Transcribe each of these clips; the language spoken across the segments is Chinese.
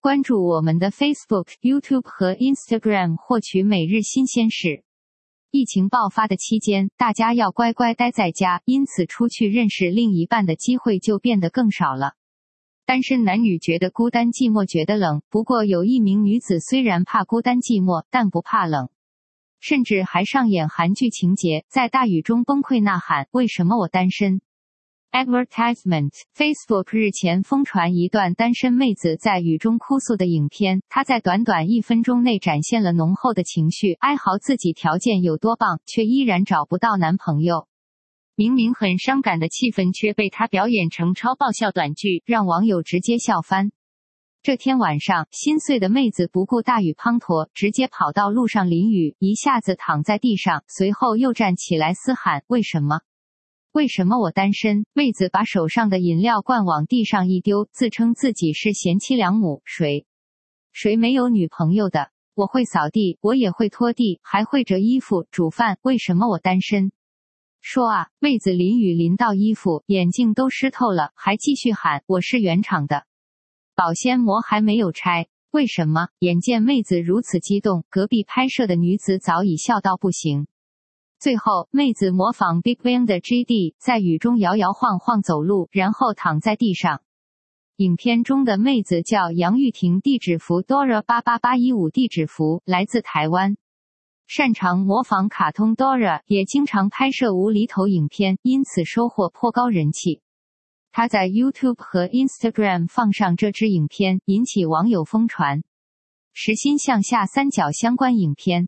关注我们的 Facebook、YouTube 和 Instagram 获取每日新鲜事。疫情爆发的期间，大家要乖乖待在家，因此出去认识另一半的机会就变得更少了。单身男女觉得孤单寂寞，觉得冷，不过有一名女子虽然怕孤单寂寞，但不怕冷，甚至还上演韩剧情节，在大雨中崩溃呐喊：为什么我单身？Advertisement Facebook 日前疯传一段单身妹子在雨中哭诉的影片，她在短短1分钟内展现了浓厚的情绪，哀嚎自己条件有多棒，却依然找不到男朋友。明明很伤感的气氛，却被她表演成超爆笑短剧，让网友直接笑翻。这天晚上，心碎的妹子不顾大雨滂沱，直接跑到路上淋雨，一下子躺在地上，随后又站起来嘶喊：为什么？为什么我单身？妹子把手上的饮料罐往地上一丢，自称自己是贤妻良母。谁没有女朋友的？我会扫地，我也会拖地，还会折衣服、煮饭，为什么我单身？说啊，妹子淋雨淋到衣服、眼镜都湿透了，还继续喊：我是原厂的，保鲜膜还没有拆。为什么？眼见妹子如此激动，隔壁拍摄的女子早已笑到不行。最后，妹子模仿 BigBang 的 GD， 在雨中摇摇晃晃走路，然后躺在地上。影片中的妹子叫杨玉婷，地址符 Dora88815，地址符来自台湾，擅长模仿卡通 Dora， 也经常拍摄无厘头影片，因此收获颇高人气。她在 YouTube 和 Instagram 放上这支影片，引起网友疯传。实心向下三角相关影片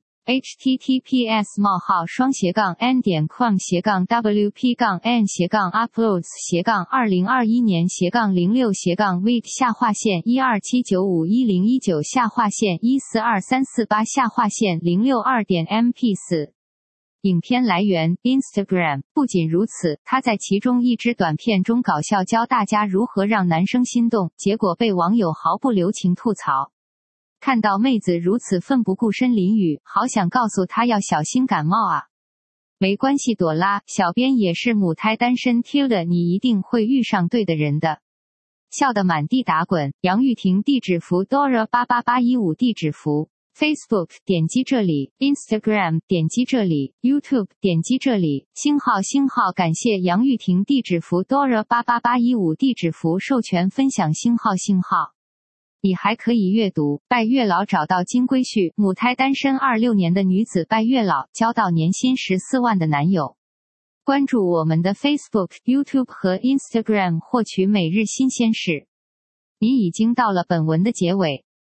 https://wp-//06-142-142-142-142348-06-2.mp4。影片来源 Instagram。不仅如此，他在其中一支短片中搞笑教大家如何让男生心动，结果被网友毫不留情吐槽。看到妹子如此奋不顾身淋雨，好想告诉她要小心感冒啊。没关系朵拉，小编也是母胎单身 Tilda， 你一定会遇上对的人的。笑得满地打滚。杨玉婷地址符 Dora88815，地址符 Facebook 点击这里， Instagram 点击这里， YouTube 点击这里，星号感谢杨玉婷地址符 Dora88815，地址符授权分享星号。你还可以阅读：拜月老找到金龟婿，母胎单身26年的女子拜月老，交到年薪14万的男友。关注我们的 Facebook、YouTube 和 Instagram 获取每日新鲜事。你已经到了本文的结尾，